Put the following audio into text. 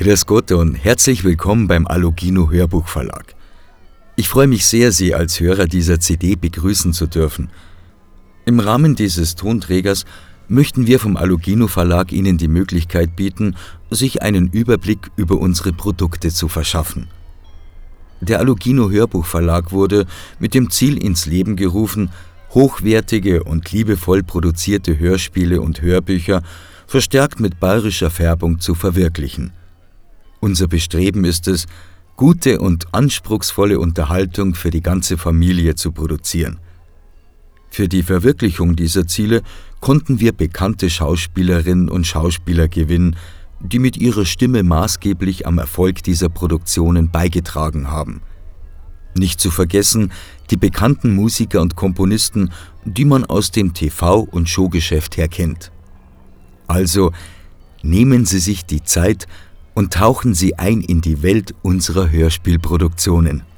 Grüß Gott und herzlich willkommen beim Alugino Hörbuchverlag. Ich freue mich sehr, Sie als Hörer dieser CD begrüßen zu dürfen. Im Rahmen dieses Tonträgers möchten wir vom Alugino Verlag Ihnen die Möglichkeit bieten, sich einen Überblick über unsere Produkte zu verschaffen. Der Alugino Hörbuchverlag wurde mit dem Ziel ins Leben gerufen, hochwertige und liebevoll produzierte Hörspiele und Hörbücher verstärkt mit bayerischer Färbung zu verwirklichen. Unser Bestreben ist es, gute und anspruchsvolle Unterhaltung für die ganze Familie zu produzieren. Für die Verwirklichung dieser Ziele konnten wir bekannte Schauspielerinnen und Schauspieler gewinnen, die mit ihrer Stimme maßgeblich am Erfolg dieser Produktionen beigetragen haben. Nicht zu vergessen die bekannten Musiker und Komponisten, die man aus dem TV- und Showgeschäft her kennt. Also nehmen Sie sich die Zeit und tauchen Sie ein in die Welt unserer Hörspielproduktionen.